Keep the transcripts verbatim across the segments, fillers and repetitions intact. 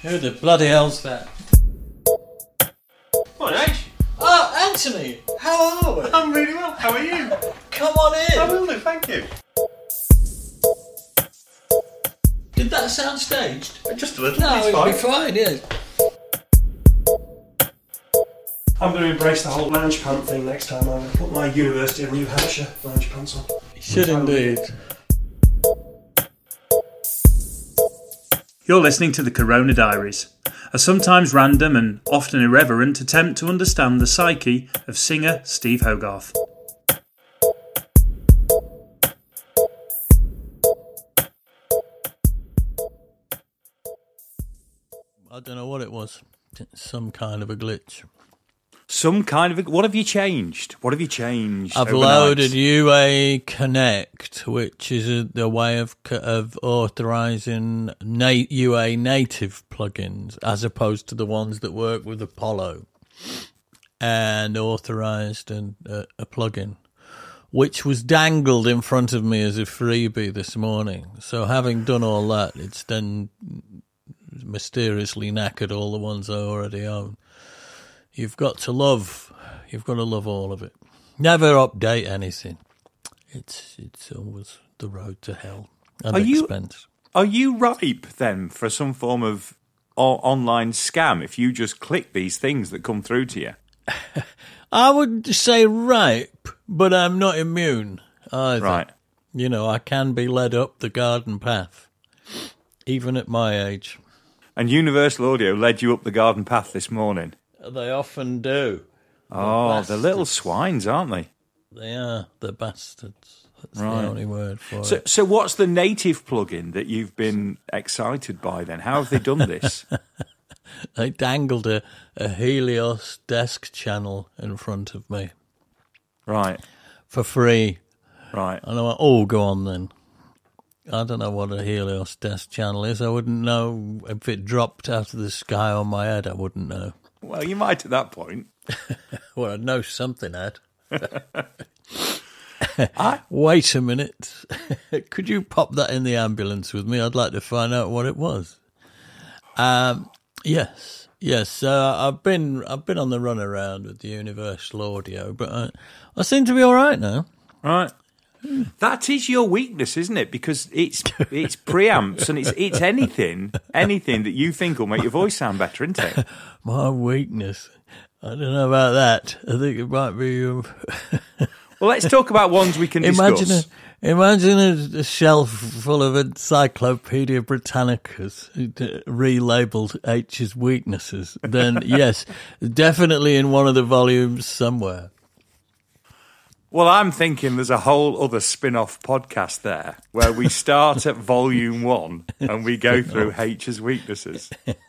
Who the bloody hell's that? What, H? Oh, Anthony! How are we? I'm really well. How are you? Come on in! I will do, thank you. Did that sound staged? Just a little. No, it's it'll fine. be fine, yeah. I'm going to embrace the whole lounge pant thing next time. I'm going to put my University of New Hampshire lounge pants on. You should indeed. You're listening to the Corona Diaries, a sometimes random and often irreverent attempt to understand the psyche of singer Steve Hogarth. I don't know what it was. Some kind of a glitch. Some kind of... A, what have you changed? What have you changed I've overnight? loaded U A Connect, which is a, the way of of authorising na- U A native plugins, as opposed to the ones that work with Apollo, and authorised an, uh, a plugin, which was dangled in front of me as a freebie this morning. So having done all that, it's then mysteriously knackered all the ones I already own. You've got to love, you've got to love all of it. Never update anything. It's it's always the road to hell and Are you- expense. Are you ripe, then, for some form of o- online scam if you just click these things that come through to you? I would say ripe, but I'm not immune either. Right. You know, I can be led up the garden path, even at my age. And Universal Audio led you up the garden path this morning. They often do. Oh, the little bastards. swines, aren't they? They are, the bastards. That's Right. the only word for So, it. so what's the native plugin that you've been excited by then? How have they done this? They dangled a, a Helios desk channel in front of me Right, for free. right. And I went, oh, go on then. I don't know what a Helios desk channel is. I wouldn't know if it dropped out of the sky on my head. I wouldn't know. Well, you might at that point. Well, I'd know something had. Wait a minute. Could you pop that in the ambulance with me? I'd like to find out what it was. Um, yes, yes. Uh, I've been I've been on the run around with the Universal Audio, but I, I seem to be all right now. Right. That is your weakness, isn't it? Because it's it's preamps and it's it's anything anything that you think will make your voice sound better, isn't it? My weakness. I don't know about that. I think it might be. Um, Well, let's talk about ones we can imagine discuss. a, imagine a, a shelf full of Encyclopedia Britannicas relabeled H's weaknesses. Then yes, definitely in one of the volumes somewhere. Well, I'm thinking there's a whole other spin-off podcast there where we start at volume one and we go through H's weaknesses.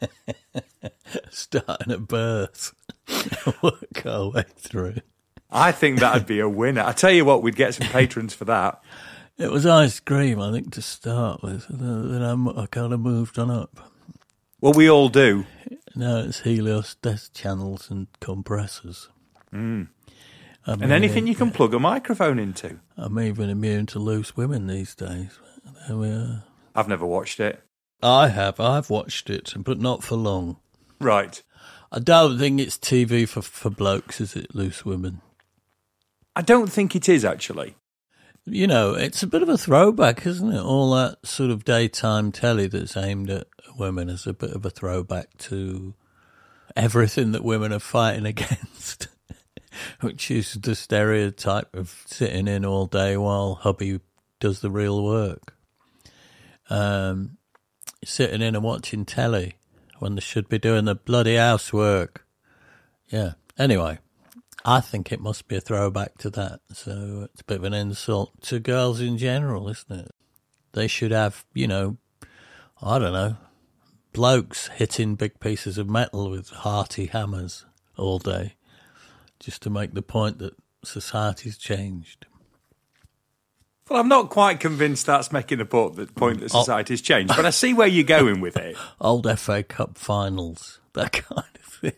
Starting at birth, work our way through. I think that'd be a winner. I tell you what, we'd get some patrons for that. It was ice cream, I think, to start with. Then I, I kind of moved on up. Well, we all do. Now it's Helios desk channels and compressors. Mm. I'm And anything immune- you can plug a microphone into. I'm even immune to loose women these days. There we are. I've never watched it. I have. I've watched it, but not for long. Right. I don't think it's T V for, for blokes, is it, loose women? I don't think it is, actually. You know, it's a bit of a throwback, isn't it? All that sort of daytime telly that's aimed at women is a bit of a throwback to everything that women are fighting against, which is the stereotype of sitting in all day while hubby does the real work. Um, sitting in and watching telly when they should be doing the bloody housework. Yeah. Anyway, I think it must be a throwback to that. So it's a bit of an insult to girls in general, isn't it? They should have, you know, I don't know, blokes hitting big pieces of metal with hearty hammers all day just to make the point that society's changed. Well, I'm not quite convinced that's making the point that, point that society's changed, but I see where you're going with it. Old F A Cup finals, that kind of thing.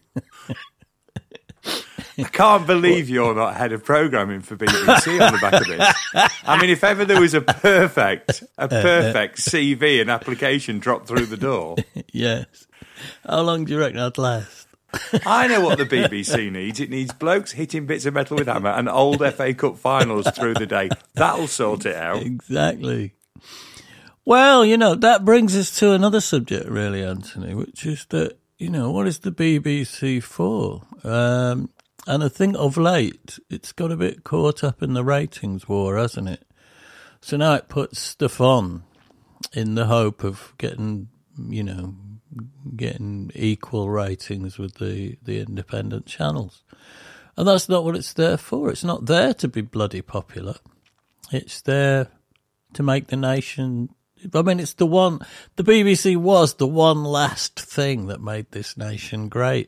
I can't believe you're not head of programming for B B C on the back of this. I mean, if ever there was a perfect, a perfect C V and application dropped through the door. Yes. How long do you reckon I'd last? I know what the B B C needs. It needs blokes hitting bits of metal with hammer and old F A Cup finals through the day. That'll sort it out. Exactly. Well, you know, that brings us to another subject, really, Anthony, which is that, you know, what is the B B C for? Um, and I think of late, it's got a bit caught up in the ratings war, hasn't it? So now it puts stuff on in the hope of getting, you know, getting equal ratings with the, the independent channels. And that's not what it's there for. It's not there to be bloody popular. It's there to make the nation... I mean, it's the one... The B B C was the one last thing that made this nation great.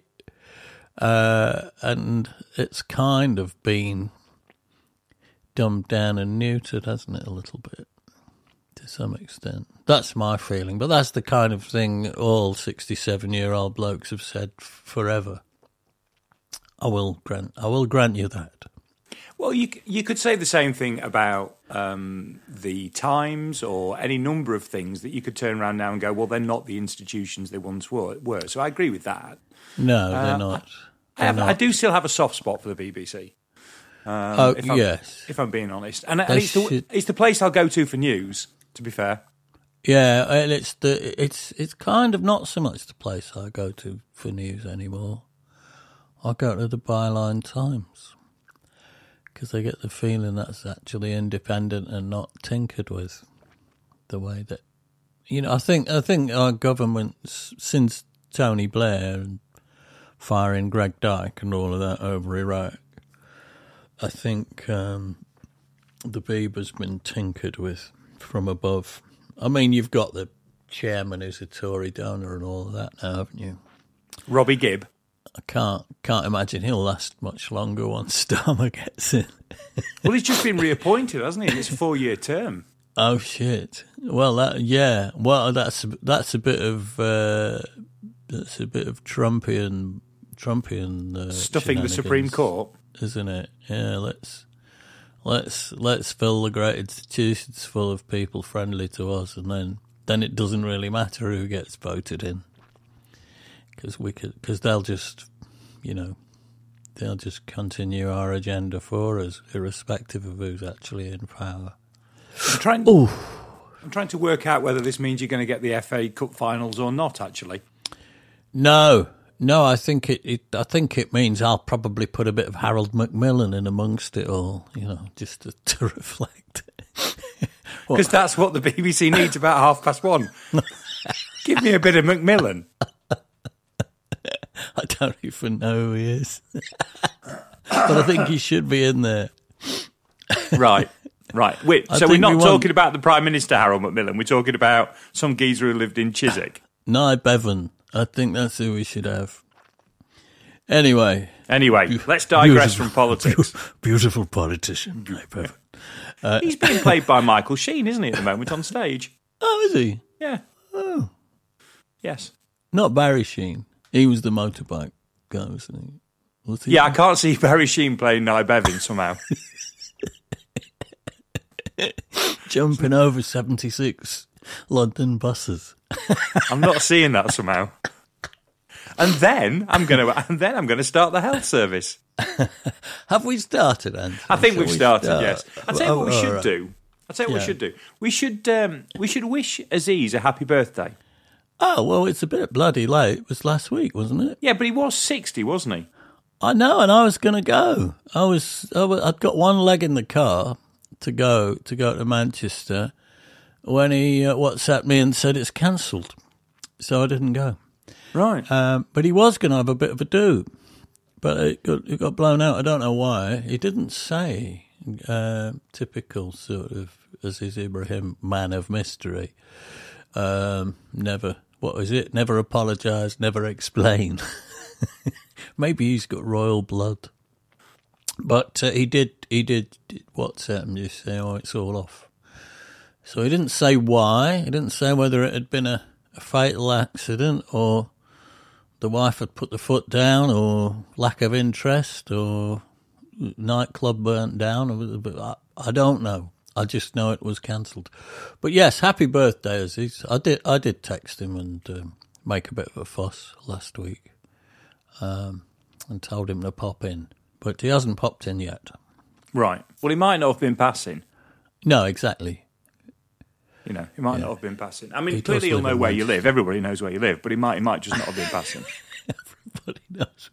Uh, and it's kind of been dumbed down and neutered, hasn't it, a little bit, to some extent. That's my feeling, but that's the kind of thing all sixty-seven-year-old blokes have said f- forever. I will grant, I will grant you that. Well, you you could say the same thing about um, the Times or any number of things that you could turn around now and go, well, they're not the institutions they once were. were. So I agree with that. No, Uh, they're not. I, have, They're I not. do still have a soft spot for the B B C. Um, Oh, if I'm, yes. If I'm being honest. And, and They it's, the, should- it's the place I'll go to for news, to be fair. Yeah, and it's the it's it's kind of not so much the place I go to for news anymore. I go to the Byline Times because I get the feeling that's actually independent and not tinkered with the way that, you know, I think I think our governments, since Tony Blair and firing Greg Dyke and all of that over Iraq, I think um, the Beaver's been tinkered with from above. I mean, you've got the chairman who's a Tory donor and all of that now, haven't you? Robbie Gibb. I can't can't imagine he'll last much longer once Starmer gets in. Well, he's just been reappointed, hasn't he? And it's a four-year term. Oh shit! Well, that yeah. Well, that's that's a bit of uh, that's a bit of Trumpian Trumpian uh, Stuffing the Supreme shenanigans, Court. isn't it? Yeah. Let's let's let's fill the great institutions full of people friendly to us, and then then it doesn't really matter who gets voted in. Because we could, because they'll just, you know, they'll just continue our agenda for us, irrespective of who's actually in power. I'm trying, Ooh. I'm trying to work out whether this means you're going to get the F A Cup finals or not, actually. No, no, I think it, it. I think it means I'll probably put a bit of Harold Macmillan in amongst it all, you know, just to, to reflect. Because that's what the B B C needs about half past one. Give me a bit of Macmillan. I don't even know who he is, but I think he should be in there. Right, right. Wait, I so we're think not we want- talking about the Prime Minister, Harold Macmillan. We're talking about some geezer who lived in Chiswick. Nye Bevan, I think that's who we should have. Anyway, Anyway, let's digress beautiful- from politics. Beautiful politician, Nye Bevan. He's being played by Michael Sheen, isn't he, at the moment on stage? Oh, is he? Yeah. Oh, Yes. not Barry Sheen. He was the motorbike guy, wasn't he? Was he? Yeah, I can't see Barry Sheen playing Nye Bevan somehow. Jumping over seventy-six London buses. I'm not seeing that somehow. And then I'm going to, and then I'm going to start the health service. Have we started, Anthony? I think Shall we've we started. start? Yes. I'll tell you Oh, what we all should right. do. I'll tell you what Yeah. we should do. We should, um, we should wish Aziz a happy birthday. Oh, well, it's a bit bloody late. It was last week, wasn't it? Yeah, but he was sixty, wasn't he? I know, and I was going to go. I was, I was, I'd got one leg in the car to go to go to Manchester when he uh, WhatsApped me and said it's cancelled, so I didn't go. Right. Um, but he was going to have a bit of a do, but it got it got blown out. I don't know why. He didn't say. Uh, typical sort of Aziz Ibrahim, man of mystery. Um, never. What was it? Never apologise, never explain. Maybe he's got royal blood. But uh, he did, he did, WhatsApp me, just say, oh, it's all off. So he didn't say why. He didn't say whether it had been a, a fatal accident or the wife had put the foot down or lack of interest or nightclub burnt down. Or, but I, I don't know. I just know it was cancelled. But yes, happy birthday, Aziz. I did, I did text him and um, make a bit of a fuss last week, um, and told him to pop in, but he hasn't popped in yet. Right. Well, he might not have been passing. No, exactly. You know, he might Yeah. not have been passing. I mean, He clearly does he'll live know in where Manchester. you live. Everybody knows where you live, but he might he might just not have been passing. Everybody knows.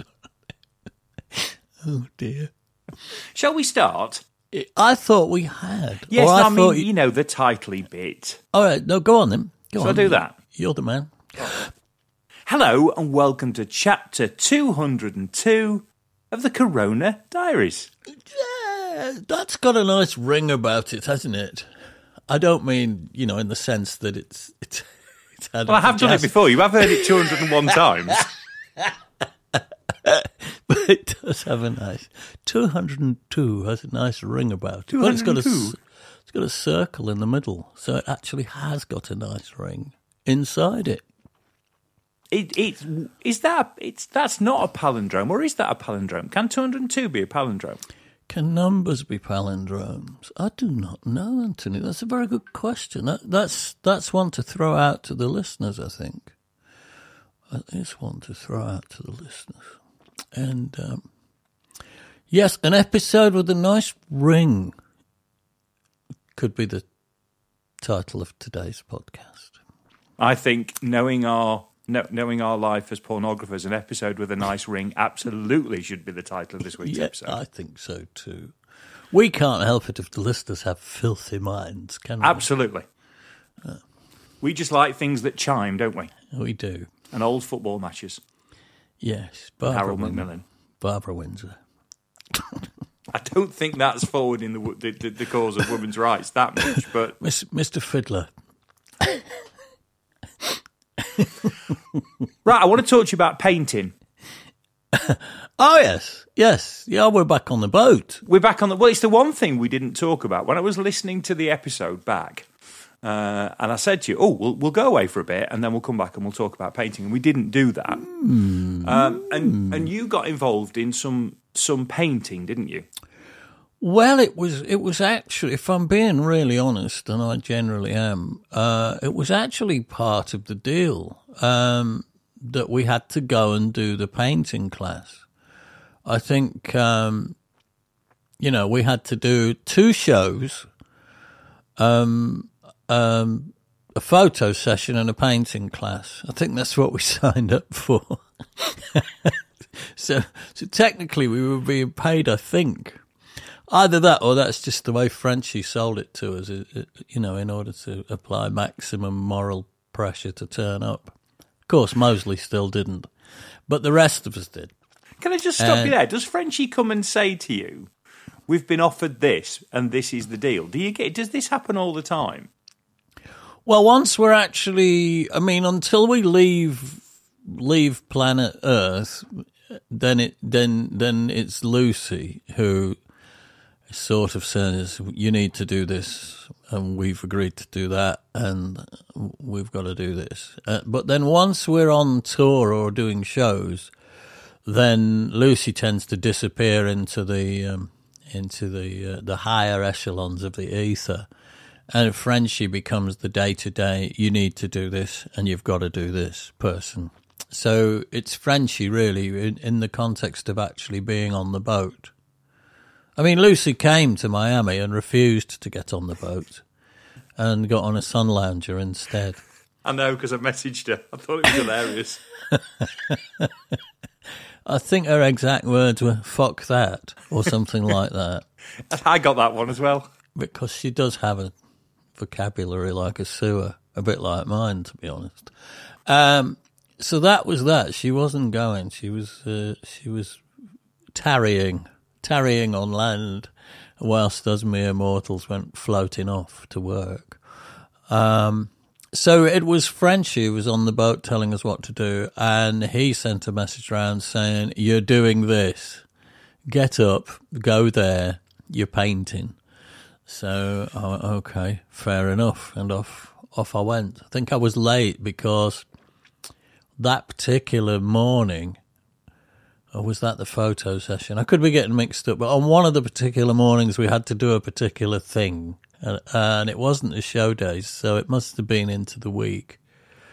Oh dear. Shall we start? I thought we had. Yes, Or no, I I mean, thought you know, the titly bit. All right, no, go on then. Go Shall on. I do that? You're the man. Hello and welcome to chapter two hundred two of the Corona Diaries. Yeah, that's got a nice ring about it, hasn't it? I don't mean, you know, in the sense that it's it's. it's had Well, I have done it jazz- before. You have heard it two hundred one times. but it does have a nice two hundred two has a nice ring about it. But it's got a two hundred two? c- it's got a circle in the middle, so it actually has got a nice ring inside it. It, it, is that, it's, that's not a palindrome, or is that a palindrome? Can two hundred two be a palindrome? Can numbers be palindromes? I do not know, Anthony. That's a very good question. That, that's that's one to throw out to the listeners, I think. That is one to throw out to the listeners. And, um, yes, an episode with a nice ring could be the title of today's podcast. I think knowing our know, knowing our life as pornographers, an episode with a nice ring absolutely should be the title of this week's Yeah, episode. I think so too. We can't help it if the listeners have filthy minds, can we? Absolutely. We just like things that chime, don't we? We do. And old football matches. Yes. Barbara Harold Win- Macmillan. Barbara Windsor. I don't think that's forward in the, wo- the, the, the cause of women's rights that much, but Miss, Mister Fiddler. right, I want to talk to you about painting. Oh, yes. Yes. Yeah, we're back on the boat. We're back on the. Well, it's the one thing we didn't talk about when I was listening to the episode back, uh, and I said to you, "Oh, we'll we'll go away for a bit, and then we'll come back and we'll talk about painting." And we didn't do that. Mm. Um, and and you got involved in some some painting, didn't you? Well, it was it was actually, if I'm being really honest, and I generally am, uh, it was actually part of the deal um, that we had to go and do the painting class. I think, um, you know, we had to do two shows, um, um, a photo session and a painting class. I think that's what we signed up for. so, so technically we were being paid, I think. Either that or that's just the way Frenchie sold it to us, it, it, you know, in order to apply maximum moral pressure to turn up. Of course, Mosley still didn't, but the rest of us did. Can I just stop Uh, you there? Does Frenchie come and say to you, "We've been offered this, and this is the deal"? Do you get? Does this happen all the time? Well, once we're actually, I mean, until we leave leave planet Earth, then it then then it's Lucy who sort of says, "You need to do this, and we've agreed to do that, and we've got to do this." Uh, but then once we're on tour or doing shows, then Lucy tends to disappear into the um, into the uh, the higher echelons of the ether, and Frenchie becomes the day to day. You need to do this, and you've got to do this person. So it's Frenchie really in, in the context of actually being on the boat. I mean, Lucy came to Miami and refused to get on the boat, and got on a sun lounger instead. I know because I messaged her. I thought it was hilarious. I think her exact words were "fuck that" or something like that, I got that one as well. because she does have a vocabulary like a sewer, a bit like mine, to be honest. Um, so that was that. She wasn't going. She was uh, she was tarrying, tarrying on land, whilst us mere mortals went floating off to work. Um, So it was Frenchie who was on the boat telling us what to do, and he sent a message around saying, "You're doing this. Get up, go there, you're painting." So, oh, okay, fair enough. And off off I went. I think I was late because that particular morning, or was that the photo session? I could be getting mixed up, but on one of the particular mornings we had to do a particular thing. And, and it wasn't the show days, so it must have been into the week.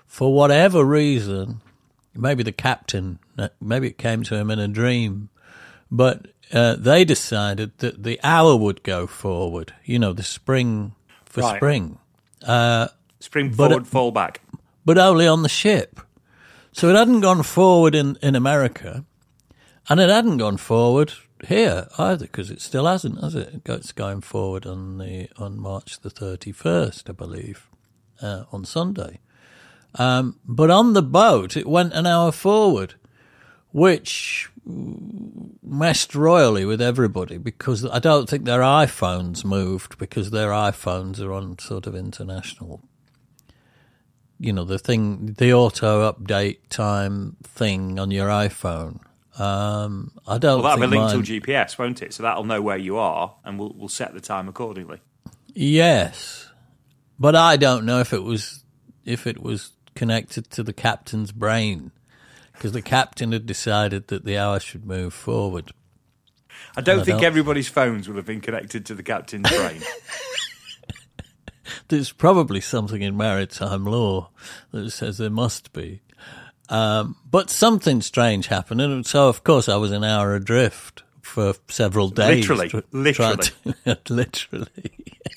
for whatever reason, maybe the captain, maybe it came to him in a dream, but uh, they decided that the hour would go forward, you know, the spring for Right. spring. Uh, Spring But forward, it- fall back. but only on the ship. So it hadn't gone forward in, in America, and it hadn't gone forward here either, because it still hasn't, has it? It's going forward on the on March the thirty-first, I believe, uh, on Sunday. Um, but on the boat, it went an hour forward, which messed royally with everybody, because I don't think their iPhones moved, because their iPhones are on sort of international, you know, the thing, the auto update time thing on your iPhone. Um, I don't Well, that'll think be linked mine, to G P S, won't it? So that'll know where you are, and we'll we'll set the time accordingly. Yes, but I don't know if it was if it was connected to the captain's brain, because the captain had decided that the hour should move forward. I don't I think don't- everybody's phones will have been connected to the captain's brain. There's probably something in maritime law that says there must be. Um, but something strange happened, and so, of course, I was an hour adrift for several days. Literally, tr- literally. trying to- literally.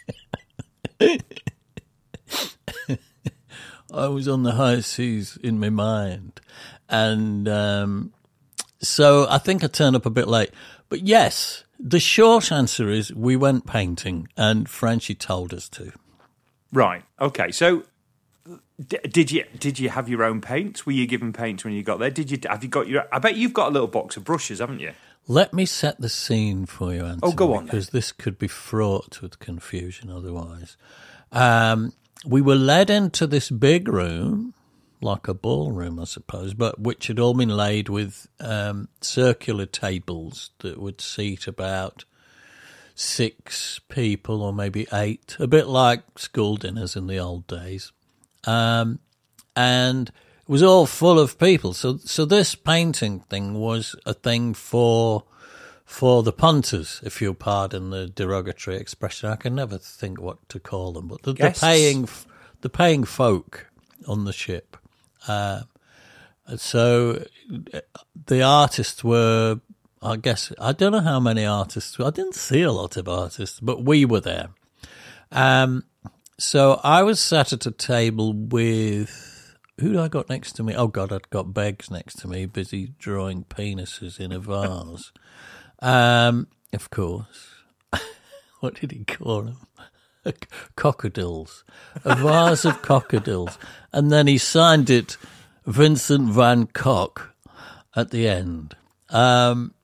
I was on the high seas in my mind. And um, so I think I turned up a bit late. But yes, the short answer is we went painting, and Frenchie told us to. Right. Okay. So, d- did you did you have your own paints? Were you given paints when you got there? Did you have you got your? I bet you've got a little box of brushes, haven't you? Let me set the scene for you, Anthony. Oh, go on, because this could be fraught with confusion otherwise. Um, we were led into this big room, like a ballroom, I suppose, but which had all been laid with um, circular tables that would seat about six people or maybe eight, a bit like school dinners in the old days. Um, and it was all full of people. So, so this painting thing was a thing for for the punters, if you'll pardon the derogatory expression. I can never think what to call them, but the, the Guests. paying the paying folk on the ship. Uh, so the artists were, I guess, I don't know how many artists. I didn't see a lot of artists, but we were there. Um, so I was sat at a table with, who I got next to me? Oh, God, I'd got Beggs next to me, busy drawing penises in a vase. um, of course. What did he call them? Cockadills. A vase of cockadills. And then he signed it Vincent van Gogh at the end. Um,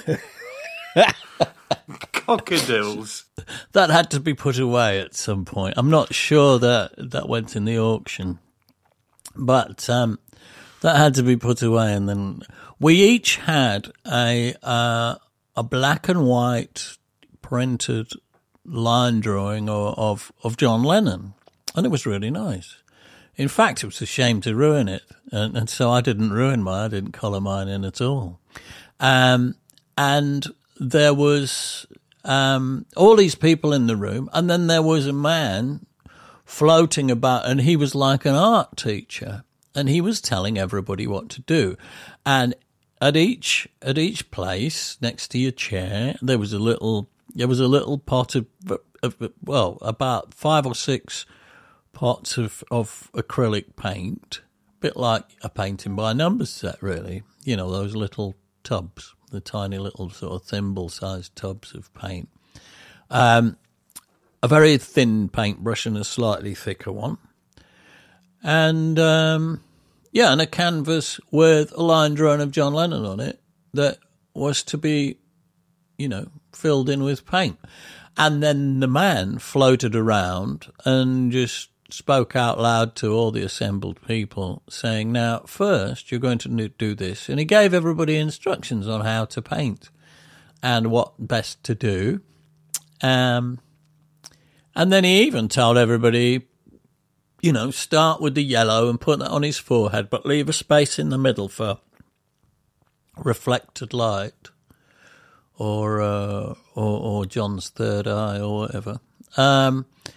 Cockadills. that had to be put away at some point. I'm not sure that that went in the auction, but um, that had to be put away. And then we each had a uh, a black and white printed line drawing of, of of John Lennon, and it was really nice. In fact, it was a shame to ruin it, and, and so I didn't ruin mine. I didn't colour mine in at all. Um, and there was um, all these people in the room, and then there was a man floating about, and he was like an art teacher, and he was telling everybody what to do. And at each at each place, next to your chair, there was a little there was a little pot of, of well, about five or six pots of, of acrylic paint, a bit like a painting by numbers set, really. You know, those little tubs, the tiny little sort of thimble-sized tubs of paint. Um, a very thin paintbrush and a slightly thicker one. And, um, yeah, and a canvas with a line drawing of John Lennon on it that was to be, you know, filled in with paint. And then the man floated around and just spoke out loud to all the assembled people, saying, now, first, you're going to do this. And he gave everybody instructions on how to paint and what best to do. Um, and then he even told everybody, you know, start with the yellow and put that on his forehead, but leave a space in the middle for reflected light or uh, or, or John's third eye or whatever. Um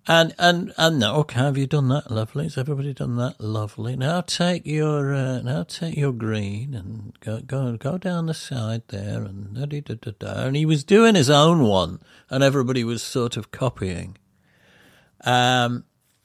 And and and now, okay, have you done that? Lovely. Has everybody done that? Lovely. Now take your uh, now take your green and go go go down the side there and da da da da da. And he was doing his own one, and everybody was sort of copying. Um.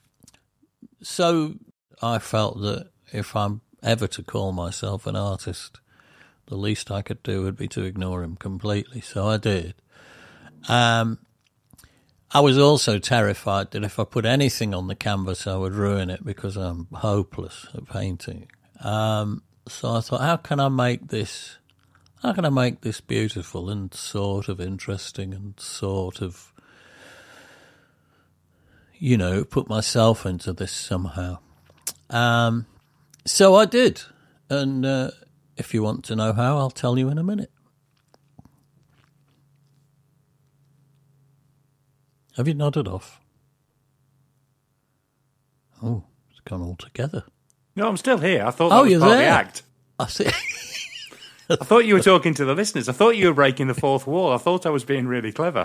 So I felt that if I'm ever to call myself an artist, the least I could do would be to ignore him completely. So I did. Um. I was also terrified that if I put anything on the canvas, I would ruin it because I'm hopeless at painting. Um, so I thought, how can I make this, how can I make this beautiful and sort of interesting and sort of, you know, put myself into this somehow. Um, so I did. And uh, if you want to know how, I'll tell you in a minute. Have you nodded off? Oh, it's gone all together. No, I'm still here. I thought that Oh, was you're part of there. the act. I see. I thought you were talking to the listeners. I thought you were breaking the fourth wall. I thought I was being really clever.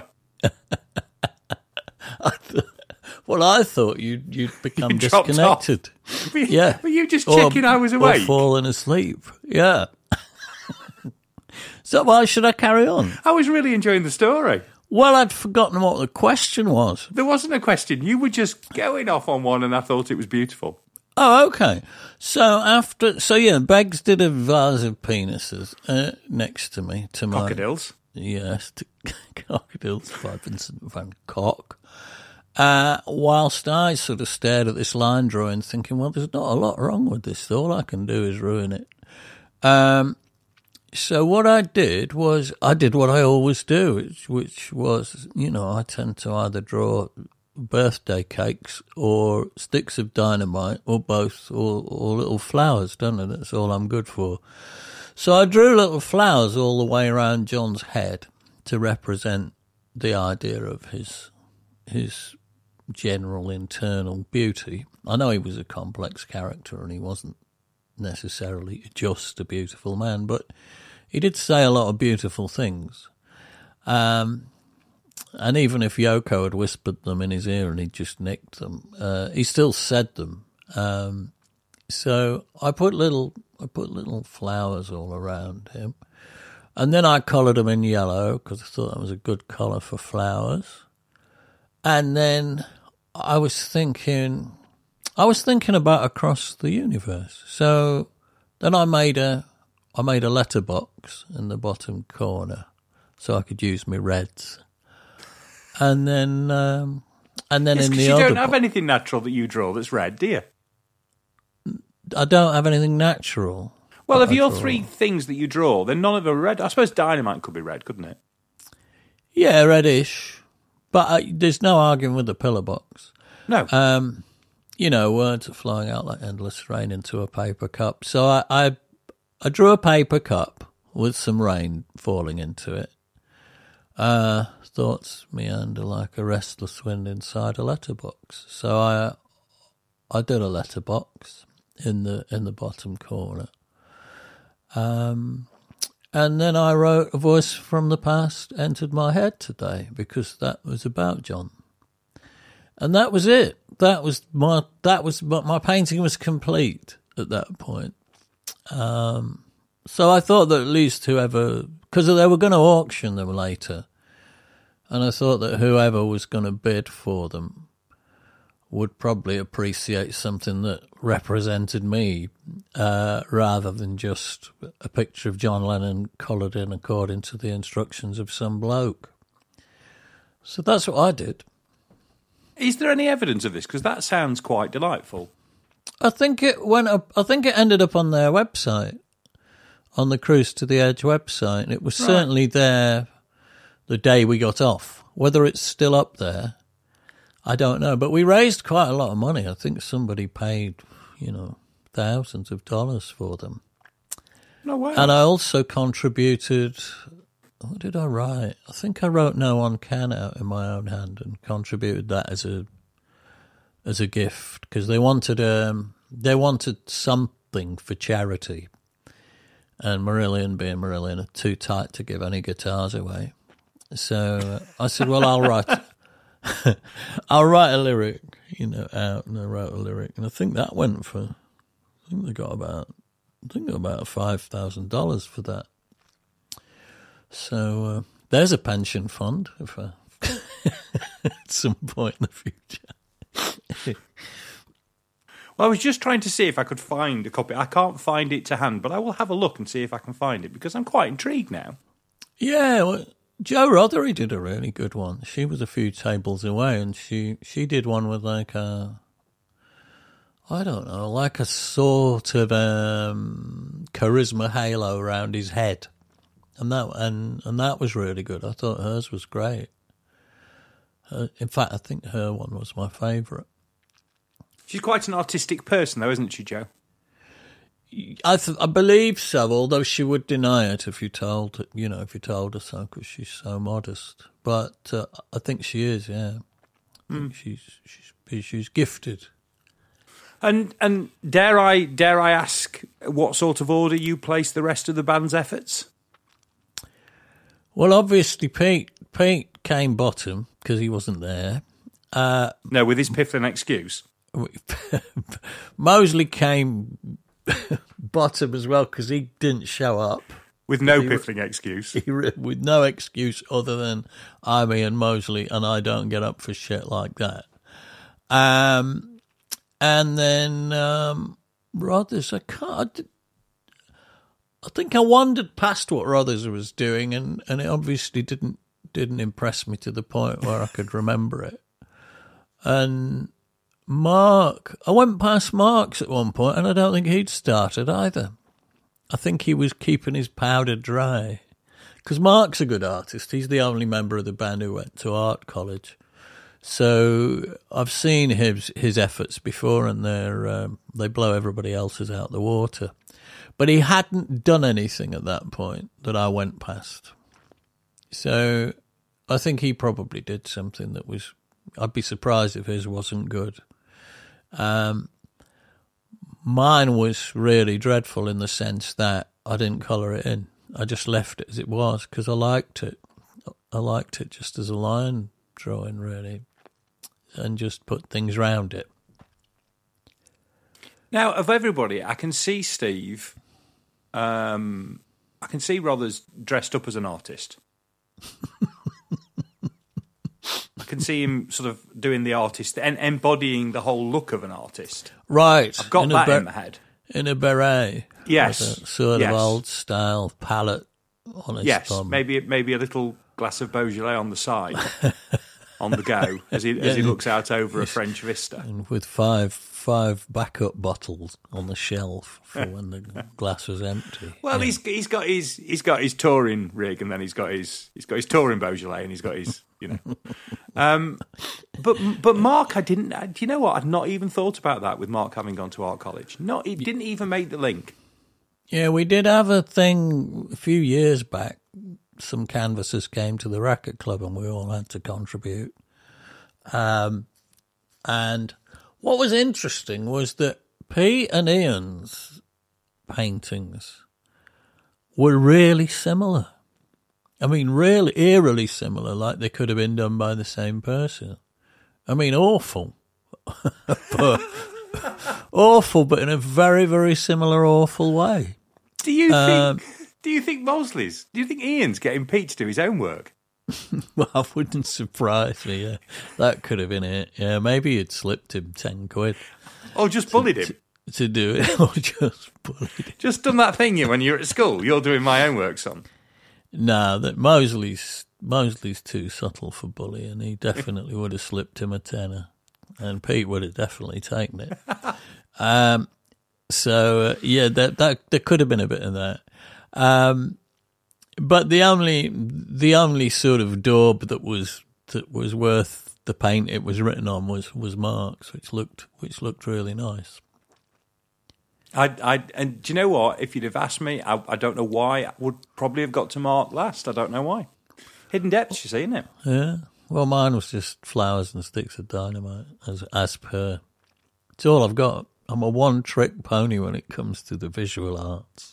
I th- well, I thought you'd, you'd become You dropped disconnected. Were you, Yeah. Were you just Or- checking I was Or awake? falling asleep. Yeah. So why should I carry on? I was really enjoying the story. Well, I'd forgotten what the question was. There wasn't a question. You were just going off on one and I thought it was beautiful. Oh, okay. So after, so yeah, Beggs did a vase of penises uh, next to me. To my, Crocodiles. Yes, to Crocodiles by Vincent van Gogh. Uh, whilst I sort of stared at this line drawing thinking, well, there's not a lot wrong with this. All I can do is ruin it. Um, so what I did was, I did what I always do, which, which was, you know, I tend to either draw birthday cakes or sticks of dynamite or both, or, or little flowers, don't I? That's all I'm good for. So I drew little flowers all the way around John's head to represent the idea of his his general internal beauty. I know he was a complex character and he wasn't necessarily just a beautiful man, but he did say a lot of beautiful things. Um, and even if Yoko had whispered them in his ear and he just nicked them, uh, he still said them. Um, so I put little, I put little flowers all around him, and then I coloured them in yellow because I thought that was a good colour for flowers. And then I was thinking, I was thinking about across the universe. So then I made a, I made a letterbox in the bottom corner so I could use my reds. And then, um, and then Yes, in 'cause the you other, don't have anything natural that you draw that's red, do you? I don't have anything natural. Well, that of I your draw. three things that you draw, then none of them are red. I suppose dynamite could be red, couldn't it? Yeah, reddish. But I, there's no arguing with the pillar box. No. Um, you know, words are flowing out like endless rain into a paper cup. So I, I, I drew a paper cup with some rain falling into it. Uh, thoughts meander like a restless wind inside a letterbox. So I, I did a letterbox in the in the bottom corner. Um, and then I wrote "A voice from the past entered my head today" because that was about John. And that was it. That was my that was my, my painting was complete at that point. Um, so I thought that at least whoever, because they were going to auction them later, and I thought that whoever was going to bid for them would probably appreciate something that represented me, uh, rather than just a picture of John Lennon coloured in according to the instructions of some bloke. So that's what I did. Is there any evidence of this? Because that sounds quite delightful. I think it went up. I think it ended up on their website, on the Cruise to the Edge website. It was Right. certainly there the day we got off. Whether it's still up there, I don't know. But we raised quite a lot of money. I think somebody paid, you know, thousands of dollars for them. No way. And I also contributed. What did I write? I think I wrote "No One Can" out in my own hand and contributed that as a as a gift because they wanted um they wanted something for charity, and Marillion, being Marillion, are too tight to give any guitars away. So uh, I said, "Well, I'll write." I'll write a lyric, you know, out, and I wrote a lyric, and I think that went for, I think they got about, I think they got about five thousand dollars for that. So uh, there's a pension fund if I, at some point in the future. Well, I was just trying to see if I could find a copy. I can't find it to hand, but I will have a look and see if I can find it because I'm quite intrigued now. Yeah, well, Jo Rothery did a really good one. She was a few tables away, and she, she did one with like a, I don't know, like a sort of um, charisma halo around his head, and that and and that was really good. I thought hers was great. Uh, in fact, I think her one was my favourite. She's quite an artistic person, though, isn't she, Jo? I th- I believe so, although she would deny it if you told you know if you told her so, because she's so modest. But uh, I think she is, yeah. I think mm. she's she's she's gifted. And and dare I dare I ask what sort of order you place the rest of the band's efforts? Well, obviously Pete Pete came bottom because he wasn't there. Uh, no, with his piffling excuse. Mosley came bottom as well because he didn't show up. With no he, piffling excuse. He, with no excuse other than I'm Ian Mosley and I don't get up for shit like that. Um, and then um, Rothers, I can't. I think I wandered past what Rothers was doing, and, and it obviously didn't didn't impress me to the point where I could remember it. And Mark, I went past Mark's at one point, and I don't think he'd started either. I think he was keeping his powder dry. Because Mark's a good artist. He's the only member of the band who went to art college. So I've seen his his efforts before, and they're um, they blow everybody else's out the water. But he hadn't done anything at that point that I went past. So I think he probably did something that was... I'd be surprised if his wasn't good. Um, mine was really dreadful in the sense that I didn't colour it in. I just left it as it was because I liked it. I liked it just as a line drawing, really, and just put things round it. Now, of everybody, I can see Steve... Um, I can see Rothers dressed up as an artist. I can see him sort of doing the artist and embodying the whole look of an artist. Right. I've got in that ber- in my head. In a beret. Yes. With a sort yes. of old style palette on his yes. thumb. Maybe maybe a little glass of Beaujolais on the side, on the go, as he, yeah. as he looks out over a French vista. And with five five backup bottles on the shelf for when the glass was empty. Well, yeah. he's he's got his he's got his touring rig, and then he's got his he's got his touring Beaujolais, and he's got his you know. Um, but but Mark, I didn't. Do you know what? I'd not even thought about that with Mark having gone to art college. Not it didn't even make the link. Yeah, we did have a thing a few years back. Some canvassers came to the Racket Club, and we all had to contribute. Um, and what was interesting was that Pete and Ian's paintings were really similar. I mean, really, eerily similar, like they could have been done by the same person. I mean, awful. but, awful, but in a very, very similar awful way. Do you um, think... Do you think Mosley's? Do you think Ian's getting Pete to do his own work? Well, I wouldn't surprise me. Yeah. That could have been it. Yeah, maybe you'd slipped him ten quid. Or just bullied him. To, to do it, or just bullied him. Just done that thing you when you're at school. You're doing my own work, son. No, that Mosley's Mosley's too subtle for bullying. He definitely would have slipped him a tenner, and Pete would have definitely taken it. um, so uh, yeah, that that there could have been a bit of that. Um, but the only the only sort of daub that was that was worth the paint it was written on was, was Mark's, which looked which looked really nice. I I and do you know what? If you'd have asked me, I, I don't know why. I would probably have got to Mark last. I don't know why. Hidden depths, you see, isn't it? Yeah. Well, mine was just flowers and sticks of dynamite, as as per. It's all I've got. I'm a one-trick pony when it comes to the visual arts.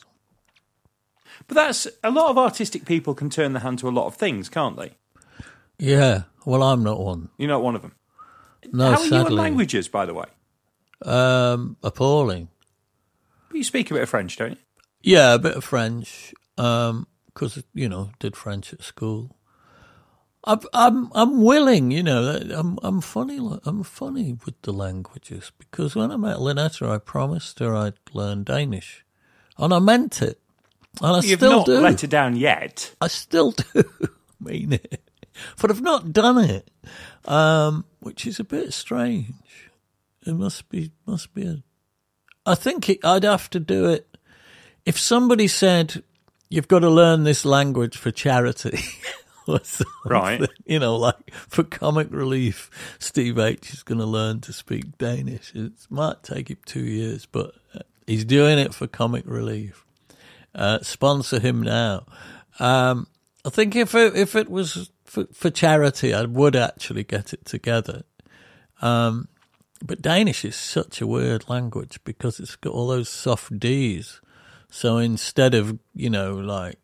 But that's a lot of artistic people can turn their hand to a lot of things, can't they? Yeah. Well, I'm not one. You're not one of them. No, How are you at sadly. languages, by the way? Um, appalling. You speak a bit of French, don't you? Yeah, a bit of French, because, you know, did French at school. I've, I'm I'm willing, you know. I'm I'm funny. I'm funny with the languages because when I met Lynetta, I promised her I'd learn Danish, and I meant it, and I You've still not do. let her down yet. I still do mean it, but I've not done it, um, which is a bit strange. It must be must be a. I think it, I'd have to do it if somebody said you've got to learn this language for charity. Right. You know, like for comic relief, Steve H is going to learn to speak Danish. It might take him two years, but he's doing it for comic relief. Uh, sponsor him now. Um, I think if it, if it was for, for charity, I would actually get it together. Um, but Danish is such a weird language because it's got all those soft Ds. So instead of, you know, like,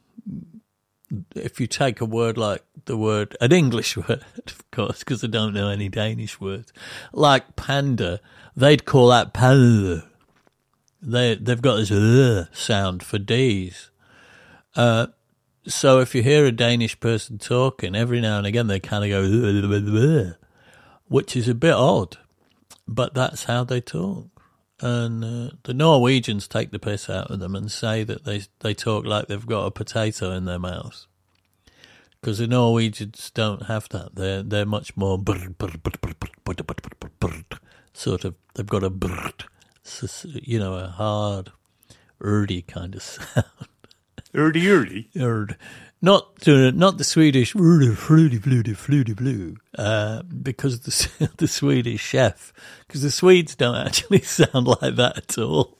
if you take a word like the word, an English word, of course, because I don't know any Danish words, like panda, they'd call that panda. They, they've got this uh sound for Ds. Uh, so if you hear a Danish person talking, every now and again they kind of go, which is a bit odd, but that's how they talk. And uh, the Norwegians take the piss out of them and say that they they talk like they've got a potato in their mouth. Because the Norwegians don't have that. They're they're much more brr, brr, brr, brr, brr, brr, brr, brr, sort of. They've got a brr, you know, a hard, urdy kind of sound. Urdy urdy. Erd. Not uh, not the Swedish fruity fluty fluty blue, uh, because the the Swedish chef, because the Swedes don't actually sound like that at all.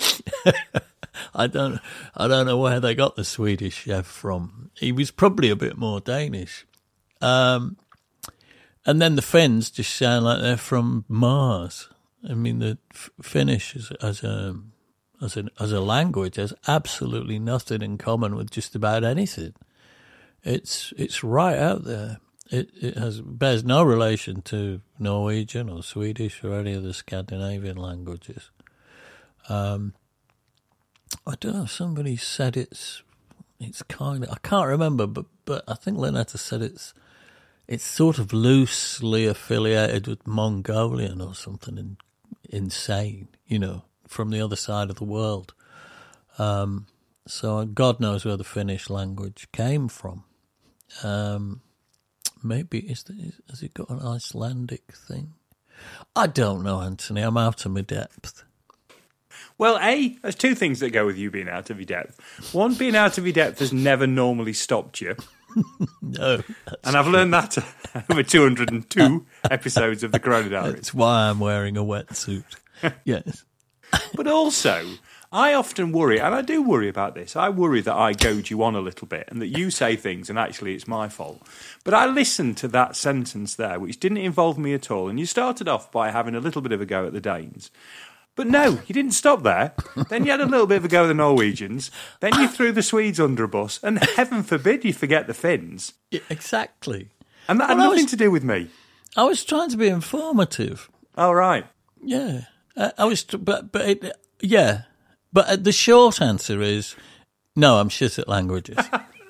I don't I don't know where they got the Swedish chef from. He was probably a bit more Danish. Um, and then the Finns just sound like they're from Mars. I mean, the F- Finnish as, as a as a as a language has absolutely nothing in common with just about anything. It's it's right out there. It it has bears no relation to Norwegian or Swedish or any of the Scandinavian languages. Um, I don't know. Somebody said it's it's kind of I can't remember, but but I think Lynetta said it's it's sort of loosely affiliated with Mongolian or something in, insane, you know, from the other side of the world. Um, so God knows where the Finnish language came from. Um, maybe is, the, is has it got an Icelandic thing? I don't know, Anthony. I'm out of my depth. Well, A, there's two things that go with you being out of your depth. One, being out of your depth has never normally stopped you. No, and I've learned that over two hundred two episodes of the Corona Diaries. That's why I'm wearing a wetsuit. Yes. But also, I often worry, and I do worry about this, I worry that I goad you on a little bit and that you say things and actually it's my fault. But I listened to that sentence there, which didn't involve me at all, and you started off by having a little bit of a go at the Danes. But no, you didn't stop there. Then you had a little bit of a go at the Norwegians. Then you threw the Swedes under a bus. And heaven forbid you forget the Finns. Yeah, exactly. And that had Well, I nothing was- to do with me. I was trying to be informative. Oh, right. Yeah, uh, I was, but but it, yeah, but uh, the short answer is no. I'm shit at languages.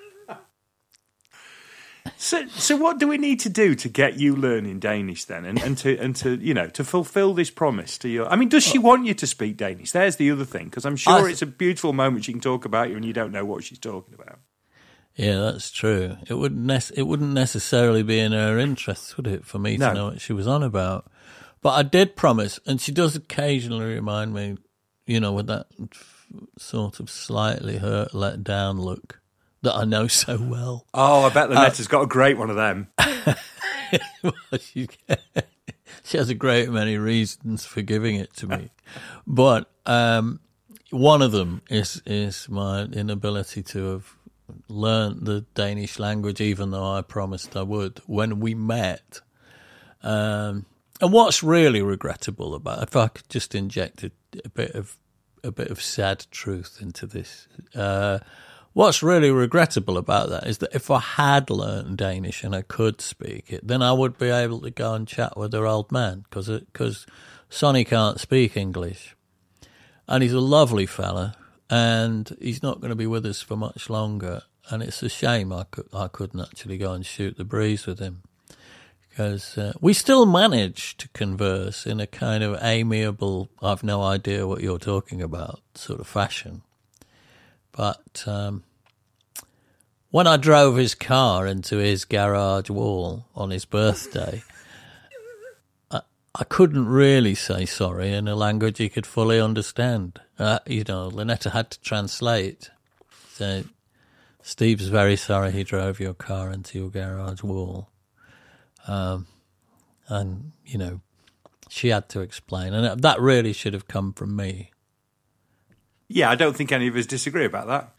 So, so what do we need to do to get you learning Danish then, and, and to and to you know to fulfil this promise to your? I mean, does she want you to speak Danish? There's the other thing, because I'm sure I th- it's a beautiful moment she can talk about you, and you don't know what she's talking about. Yeah, that's true. It wouldn't nec- it wouldn't necessarily be in her interest, would it, for me No. to know what she was on about? But I did promise, and she does occasionally remind me, you know, with that f- sort of slightly hurt, let down look that I know so well. Oh, I bet Lynetta's got a great one of them. Well, she, she has a great many reasons for giving it to me, but um, one of them is is my inability to have learned the Danish language, even though I promised I would when we met. Um, and what's really regrettable about, if I could just inject a, a bit of a bit of sad truth into this, uh, What's really regrettable about that is that if I had learned Danish and I could speak it, then I would be able to go and chat with their old man, because because Sonny can't speak English. And he's a lovely fella, and he's not going to be with us for much longer. And it's a shame I, could, I couldn't actually go and shoot the breeze with him. Because uh, we still manage to converse in a kind of amiable, I've no idea what you're talking about sort of fashion. But um, when I drove his car into his garage wall on his birthday, I, I couldn't really say sorry in a language he could fully understand. Uh, you know, Lynetta had to translate. So, Steve's very sorry he drove your car into your garage wall. Um, and, you know, she had to explain. And that really should have come from me. Yeah, I don't think any of us disagree about that.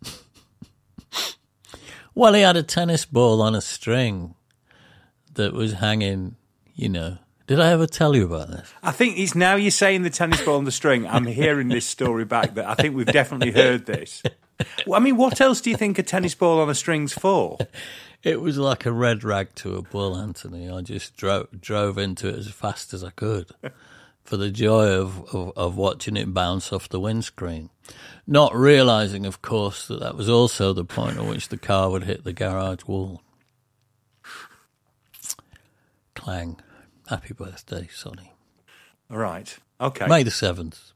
Well, he had a tennis ball on a string that was hanging, you know. Did I ever tell you about this? I think it's now you're saying the tennis ball on the string, I'm hearing this story back that I think we've definitely heard this. Well, I mean, what else do you think a tennis ball on a string's for? It was like a red rag to a bull, Anthony. I just drove, drove into it as fast as I could for the joy of, of, of watching it bounce off the windscreen. Not realising, of course, that that was also the point at which the car would hit the garage wall. Clang. Happy birthday, Sonny. All right. Okay. May the seventh.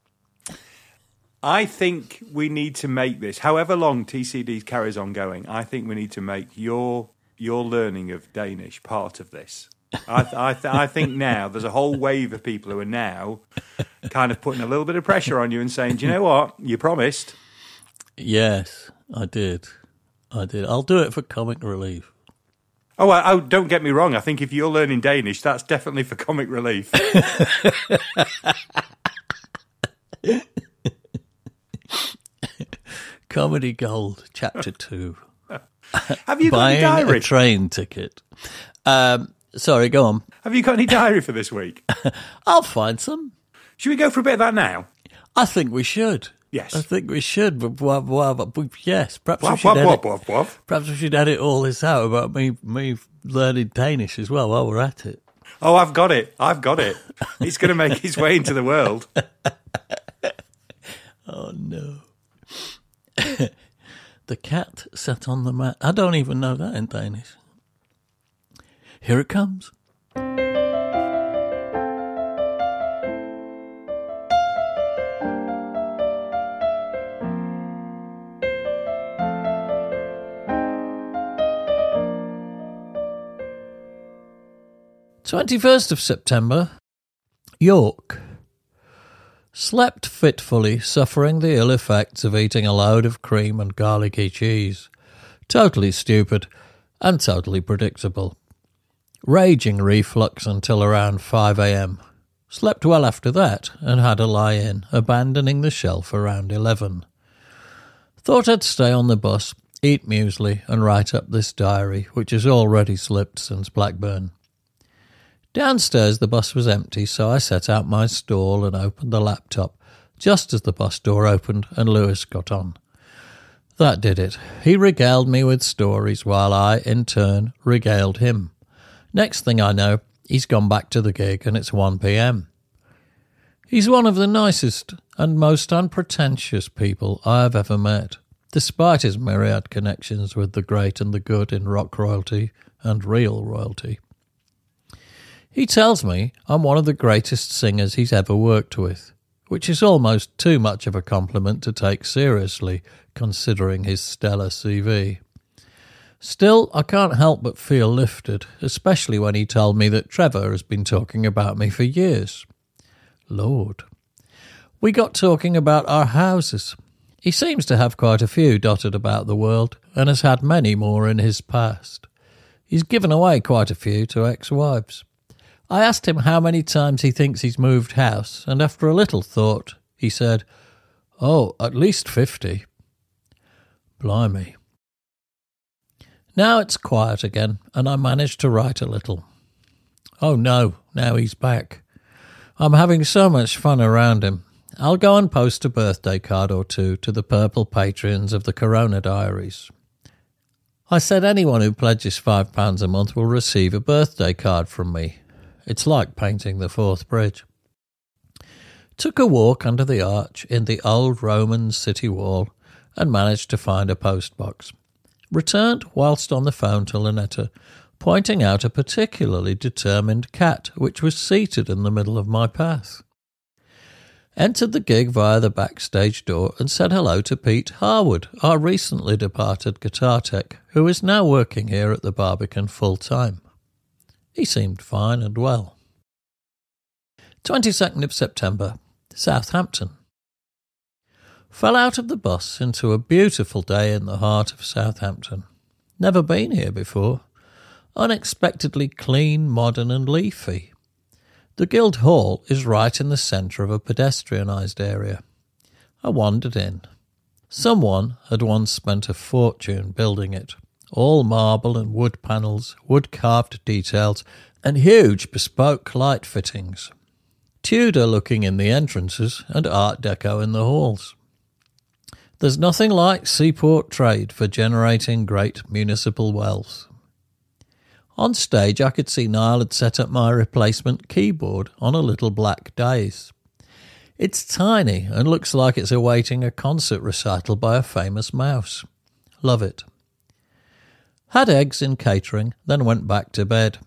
I think we need to make this, however long T C D carries on going, I think we need to make your your learning of Danish part of this. I, th- I, th- I think now there's a whole wave of people who are now kind of putting a little bit of pressure on you and saying, do you know what? You promised. Yes, I did. I did. I'll do it for comic relief. Oh, I, oh, don't get me wrong. I think if you're learning Danish, that's definitely for comic relief. Comedy Gold, Chapter two. Have you got Buying any diary? a train ticket. Um, sorry, go on. Have you got any diary for this week? I'll find some. Should we go for a bit of that now? I think we should. Yes. I think we should. But, well, well, but yes, perhaps we Waff, should waff, edit, waff, waff, waff. perhaps we should edit all this out about me me learning Danish as well while we're at it. Oh, I've got it. I've got it. It's going to make its way into the world. Oh, no. The cat sat on the mat. I don't even know that in Danish. Here it comes. twenty-first of September, York. Slept fitfully, suffering the ill effects of eating a load of cream and garlicky cheese. Totally stupid and totally predictable. Raging reflux until around five a.m. Slept well after that and had a lie-in, abandoning the shelf around eleven. Thought I'd stay on the bus, eat muesli and write up this diary, which has already slipped since Blackburn. Downstairs the bus was empty, so I set out my stall and opened the laptop, just as the bus door opened and Lewis got on. That did it. He regaled me with stories while I, in turn, regaled him. Next thing I know, he's gone back to the gig and it's one p.m. He's one of the nicest and most unpretentious people I have ever met, despite his myriad connections with the great and the good in rock royalty and real royalty. He tells me I'm one of the greatest singers he's ever worked with, which is almost too much of a compliment to take seriously, considering his stellar C V. Still, I can't help but feel lifted, especially when he told me that Trevor has been talking about me for years. Lord. We got talking about our houses. He seems to have quite a few dotted about the world, and has had many more in his past. He's given away quite a few to ex-wives. I asked him how many times he thinks he's moved house, and after a little thought, he said, "Oh, at least fifty." Blimey. Now it's quiet again, and I managed to write a little. Oh no, now he's back. I'm having so much fun around him. I'll go and post a birthday card or two to the purple patrons of the Corona Diaries. I said anyone who pledges five pounds a month will receive a birthday card from me. It's like painting the Forth Bridge. Took a walk under the arch in the old Roman city wall and managed to find a postbox. Returned whilst on the phone to Lynetta, pointing out a particularly determined cat which was seated in the middle of my path. Entered the gig via the backstage door and said hello to Pete Harwood, our recently departed guitar tech, who is now working here at the Barbican full-time. He seemed fine and well. twenty-second of September, Southampton. Fell out of the bus into a beautiful day in the heart of Southampton. Never been here before. Unexpectedly clean, modern and leafy. The Guildhall is right in the centre of a pedestrianised area. I wandered in. Someone had once spent a fortune building it. All marble and wood panels, wood-carved details, and huge bespoke light fittings. Tudor-looking in the entrances and Art Deco in the halls. There's nothing like seaport trade for generating great municipal wealth. On stage, I could see Niall had set up my replacement keyboard on a little black dais. It's tiny and looks like it's awaiting a concert recital by a famous mouse. Love it. Had eggs in catering, then went back to bed.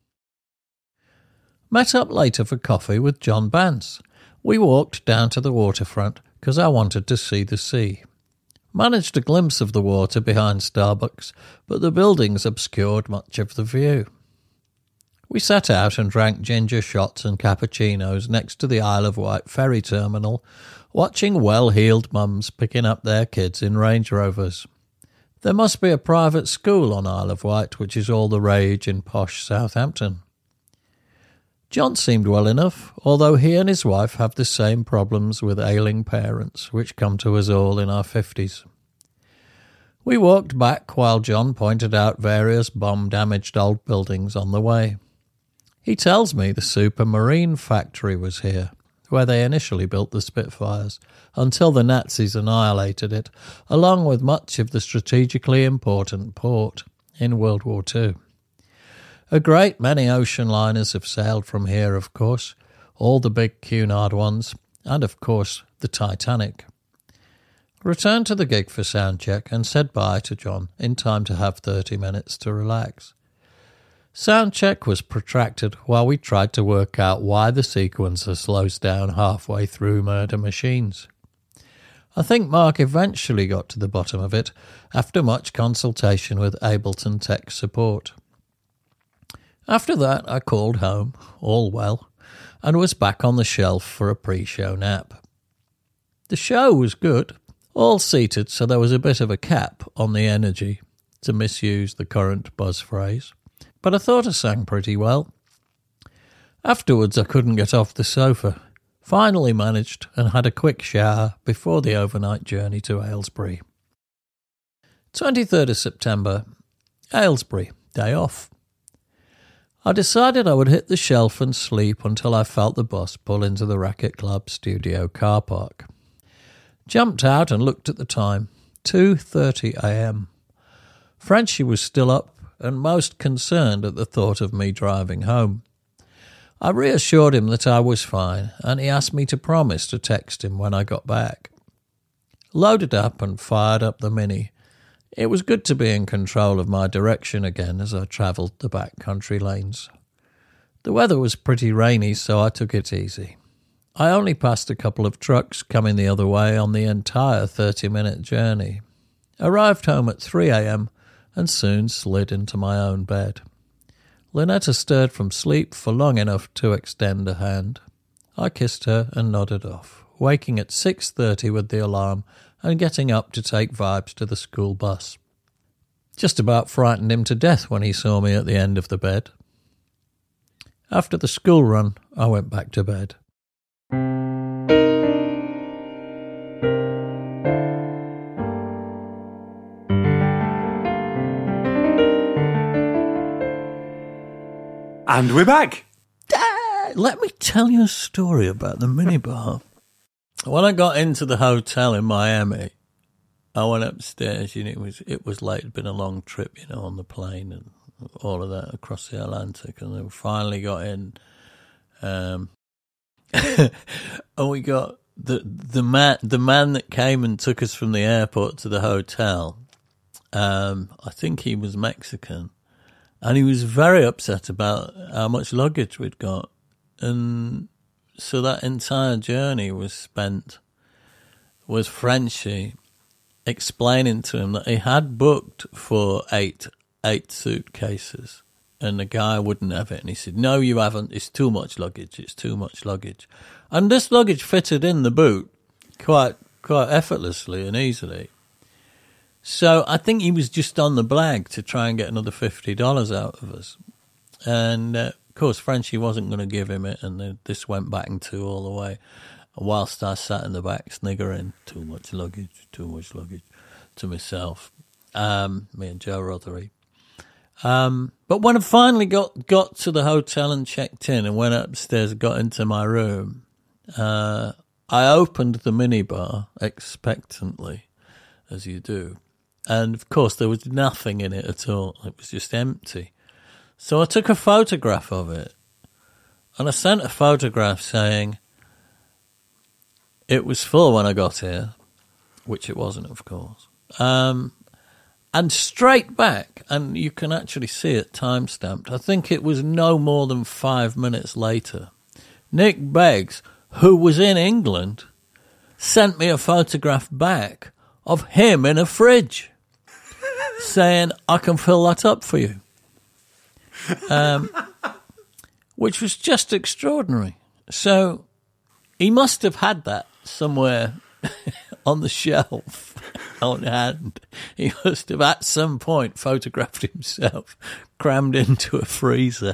Met up later for coffee with John Bance. We walked down to the waterfront because I wanted to see the sea. Managed a glimpse of the water behind Starbucks, but the buildings obscured much of the view. We sat out and drank ginger shots and cappuccinos next to the Isle of Wight ferry terminal, watching well-heeled mums picking up their kids in Range Rovers. There must be a private school on Isle of Wight, which is all the rage in posh Southampton. John seemed well enough, although he and his wife have the same problems with ailing parents, which come to us all in our fifties. We walked back while John pointed out various bomb-damaged old buildings on the way. He tells me the Supermarine factory was here, where they initially built the Spitfires, until the Nazis annihilated it, along with much of the strategically important port in World War Two. A great many ocean liners have sailed from here, of course, all the big Cunard ones, and of course the Titanic. Returned to the gig for sound check and said bye to John in time to have thirty minutes to relax. Sound check was protracted while we tried to work out why the sequencer slows down halfway through Murder Machines. I think Mark eventually got to the bottom of it after much consultation with Ableton Tech support. After that, I called home, all well, and was back on the shelf for a pre-show nap. The show was good, all seated, so there was a bit of a cap on the energy, to misuse the current buzz phrase, but I thought I sang pretty well. Afterwards, I couldn't get off the sofa. Finally managed and had a quick shower before the overnight journey to Aylesbury. twenty-third of September, Aylesbury, day off. I decided I would hit the shelf and sleep until I felt the bus pull into the Racket Club studio car park. Jumped out and looked at the time, two thirty a m. Frenchie was still up and most concerned at the thought of me driving home. I reassured him that I was fine, and he asked me to promise to text him when I got back. Loaded up and fired up the Mini. It was good to be in control of my direction again as I travelled the back country lanes. The weather was pretty rainy, so I took it easy. I only passed a couple of trucks coming the other way on the entire thirty-minute journey. Arrived home at three a m and soon slid into my own bed. Lynetta stirred from sleep for long enough to extend a hand. I kissed her and nodded off, waking at six thirty with the alarm and getting up to take Vibes to the school bus. Just about frightened him to death when he saw me at the end of the bed. After the school run, I went back to bed. And we're back. Dad, let me tell you a story about the minibar. when I got into the hotel in Miami, I went upstairs. You know, it was it was late. It'd been a long trip, you know, on the plane and all of that across the Atlantic, and then we finally got in. Um, and we got the the man the man that came and took us from the airport to the hotel. Um, I think he was Mexican, and he was very upset about how much luggage we'd got, and so that entire journey was spent was Frenchie explaining to him that he had booked for eight eight suitcases, and the guy wouldn't have it, and he said, "No, you haven't. It's too much luggage. It's too much luggage," and this luggage fitted in the boot quite quite effortlessly and easily. So I think he was just on the blag to try and get another fifty dollars out of us. And, uh, of course, Frenchie wasn't going to give him it, and uh, this went back and two all the way. Whilst I sat in the back sniggering, too much luggage, too much luggage, to myself, um, me and Joe Rothery. Um, but when I finally got, got to the hotel and checked in and went upstairs and got into my room, uh, I opened the minibar expectantly, as you do. And, of course, there was nothing in it at all. It was just empty. So I took a photograph of it. And I sent a photograph saying it was full when I got here, which it wasn't, of course. Um, and straight back, and you can actually see it time-stamped, I think it was no more than five minutes later, Nick Beggs, who was in England, sent me a photograph back of him in a fridge, saying, "I can fill that up for you," um, which was just extraordinary. So he must have had that somewhere on the shelf on hand. He must have at some point photographed himself crammed into a freezer.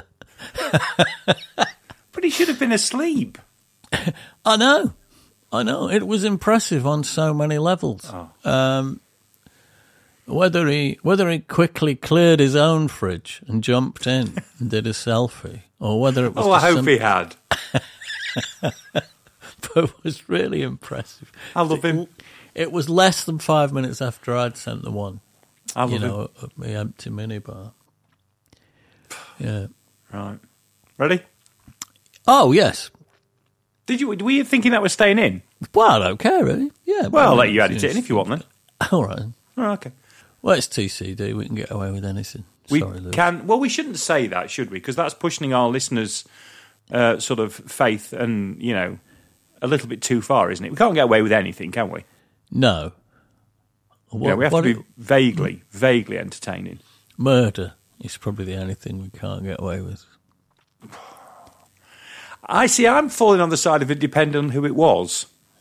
But he should have been asleep. I know. I know. It was impressive on so many levels. Oh. Um, whether he whether he quickly cleared his own fridge and jumped in and did a selfie, or whether it was... Oh, I hope some... he had. But it was really impressive. I love him. It, it was less than five minutes after I'd sent the one. I love you know, him. at my empty minibar. Yeah. Right. Ready? Oh, yes. Did you? Were you thinking that was staying in? Well, I don't care, really. Yeah. Well, I'll let you edit it in if you want, then. All right. Oh, okay. Well, it's T C D. We can get away with anything. We Sorry, Lou. can. Well, we shouldn't say that, should we? Because that's pushing our listeners' uh, sort of faith and, you know, a little bit too far, isn't it? We can't get away with anything, can we? No. What, you know, we have to be it, vaguely, vaguely entertaining. Murder is probably the only thing we can't get away with. I see. I'm falling on the side of it, depending on who it was.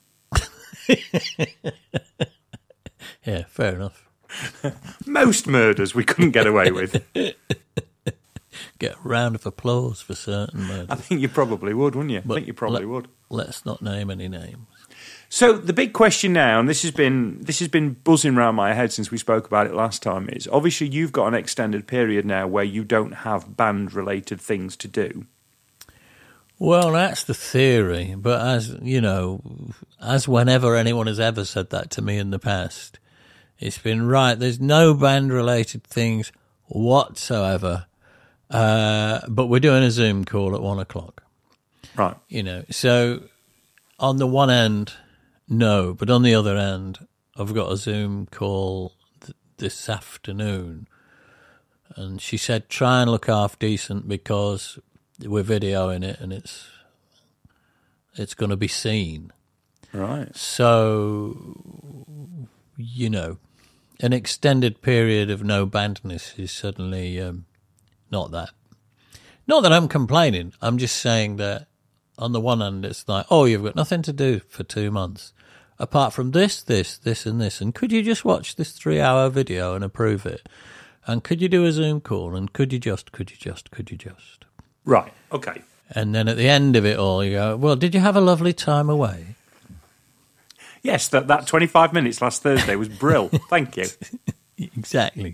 Yeah, fair enough. Most murders we couldn't get away with. Get a round of applause for certain murders. I think you probably would, wouldn't you? But I think you probably let, would. Let's not name any names. So the big question now, and this has been this has been buzzing around my head since we spoke about it last time, is obviously you've got an extended period now where you don't have band-related things to do. Well, that's the theory, but as you know, as whenever anyone has ever said that to me in the past, it's been right. There's no band-related things whatsoever, uh, but we're doing a Zoom call at one o'clock. Right. You know, so on the one end, no, but on the other end, I've got a Zoom call th- this afternoon, and she said, try and look half decent because we're videoing it and it's it's going to be seen. Right. So, you know, an extended period of no bandness is suddenly um, not that. Not that I'm complaining. I'm just saying that on the one hand, it's like, oh, you've got nothing to do for two months. Apart from this, this, this and this. And could you just watch this three-hour video and approve it? And could you do a Zoom call? And could you just, could you just, could you just? Right, okay. And then at the end of it all, you go, well, did you have a lovely time away? Yes, that, that twenty-five minutes last Thursday was brill. Thank you. Exactly.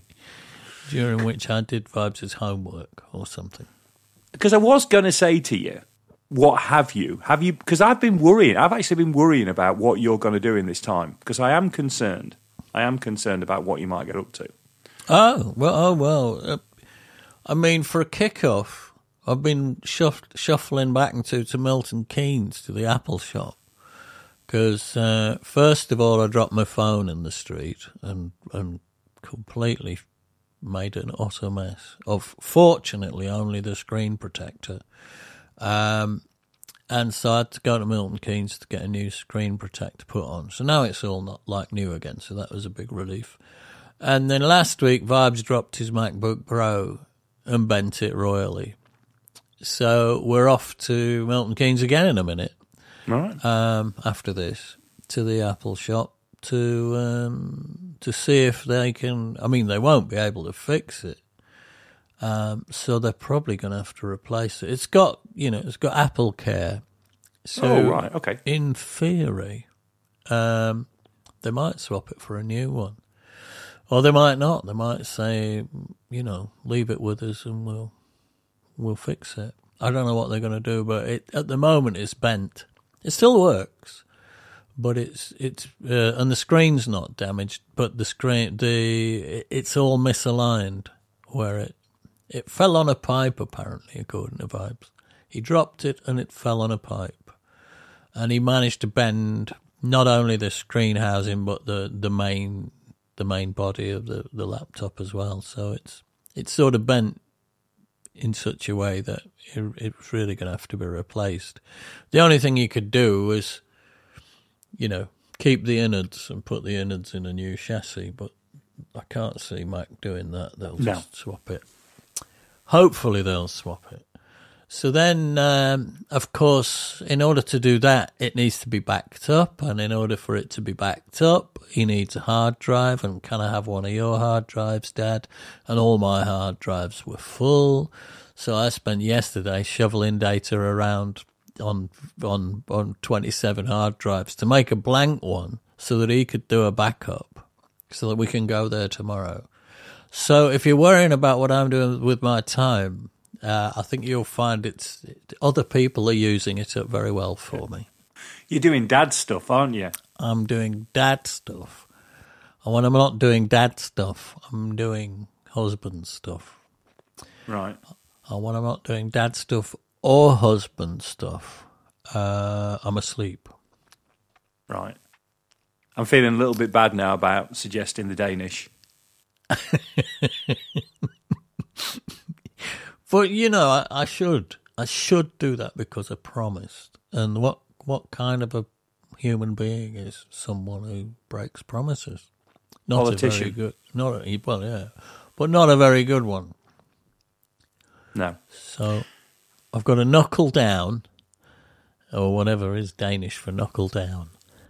During which I did Vibes' homework or something. Because I was going to say to you, what have you? Have you? Because I've been worrying. I've actually been worrying about what you're going to do in this time because I am concerned. I am concerned about what you might get up to. Oh, well, oh, well. Uh, I mean, for a kick-off, I've been shuff- shuffling back into to Milton Keynes to the Apple shop because, uh, first of all, I dropped my phone in the street and, and completely made an utter mess of, fortunately, only the screen protector. Um, and so I had to go to Milton Keynes to get a new screen protector put on. So now it's all not like new again, so that was a big relief. And then last week, Vibes dropped his MacBook Pro and bent it royally. So we're off to Milton Keynes again in a minute. All right. Um, after this, to the Apple shop to um, to see if they can. I mean, they won't be able to fix it, um, so they're probably going to have to replace it. It's got, you know, it's got Apple Care. So oh right, okay. In theory, um, they might swap it for a new one, or they might not. They might say, you know, leave it with us and we'll we'll fix it. I don't know what they're going to do, but it, at the moment it's bent. It still works, but it's it's uh, and the screen's not damaged, but the screen the it's all misaligned where it it fell on a pipe apparently, according to Vibes. He dropped it and it fell on a pipe, and he managed to bend not only the screen housing but the, the main the main body of the, the laptop as well. So it's it's sort of bent in such a way that it, it's really going to have to be replaced. The only thing you could do was, you know, keep the innards and put the innards in a new chassis, but I can't see Mac doing that. They'll No. just swap it. Hopefully they'll swap it. So then, um, of course, in order to do that, it needs to be backed up, and in order for it to be backed up, he needs a hard drive, and can I have one of your hard drives, Dad? And all my hard drives were full, so I spent yesterday shoveling data around on on on twenty-seven hard drives to make a blank one so that he could do a backup, so that we can go there tomorrow. So if you're worrying about what I'm doing with my time, Uh, I think you'll find it's other people are using it up very well for me. You're doing dad stuff, aren't you? I'm doing dad stuff. And when I'm not doing dad stuff, I'm doing husband stuff. Right. And when I'm not doing dad stuff or husband stuff, uh, I'm asleep. Right. I'm feeling a little bit bad now about suggesting the Danish. But, you know, I, I should. I should do that because I promised. And what what kind of a human being is someone who breaks promises? Not Politician. a very good... Not a, well, yeah. But not a very good one. No. So I've got to knuckle down, or whatever is Danish for knuckle down.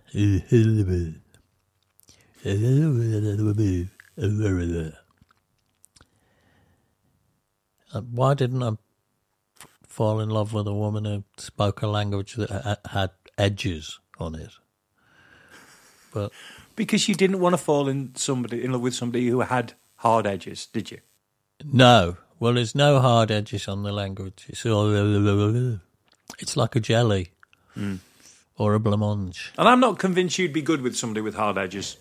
Why didn't I f- fall in love with a woman who spoke a language that ha- had edges on it? But Because you didn't want to fall in somebody in love with somebody who had hard edges, did you? no, well, there's no hard edges on the language. It's all, it's like a jelly Mm. or a blancmange. And I'm not convinced you'd be good with somebody with hard edges.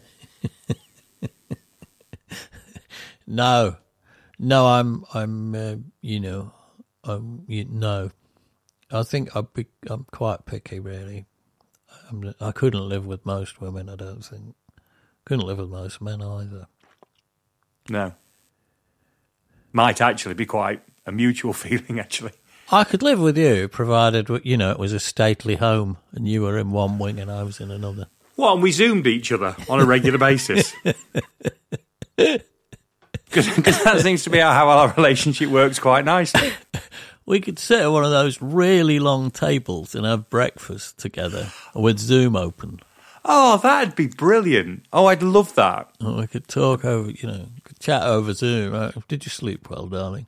No, no, I'm, I'm, uh, you know, I'm, you, no. I think I'd be, I'm quite picky, really. I'm, I couldn't live with most women, I don't think. Couldn't live with most men either. No. Might actually be quite a mutual feeling, actually. I could live with you, provided, you know, it was a stately home and you were in one wing and I was in another. Well, and we Zoomed each other on a regular basis. Because that seems to be how our relationship works quite nicely. We could sit at one of those really long tables and have breakfast together with Zoom open. Oh, that'd be brilliant. Oh, I'd love that. And we could talk over, you know, could chat over Zoom. Right? Did you sleep well, darling?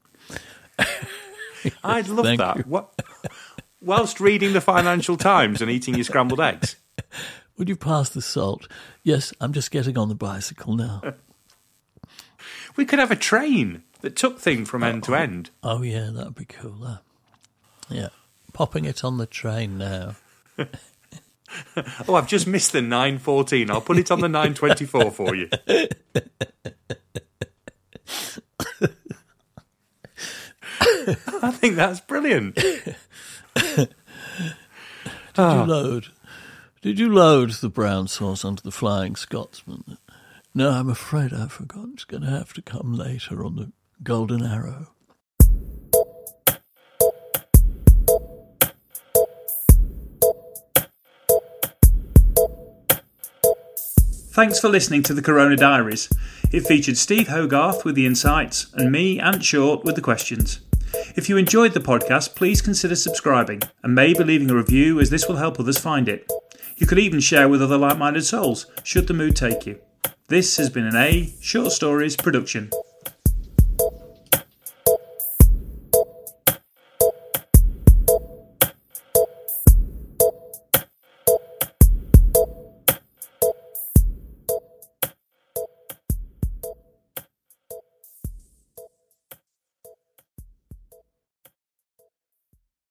I'd love Thank that. you. What? Whilst reading the Financial Times and eating your scrambled eggs. Would you pass the salt? Yes, I'm just getting on the bicycle now. We could have a train that took things from end to end. Oh, yeah, that'd be cool. That. Yeah. popping it on the train now. Oh, I've just missed the nine fourteen. I'll put it on the nine twenty-four for you. I think that's brilliant. Did you load? Did you load the brown sauce onto the Flying Scotsman? No, I'm afraid I forgot. It's going to have to come later on the Golden Arrow. Thanks for listening to the Corona Diaries. It featured Steve Hogarth with the insights and me, Ant Short, with the questions. If you enjoyed the podcast, please consider subscribing and maybe leaving a review, as this will help others find it. You could even share with other like-minded souls, should the mood take you. This has been an A Short Stories production.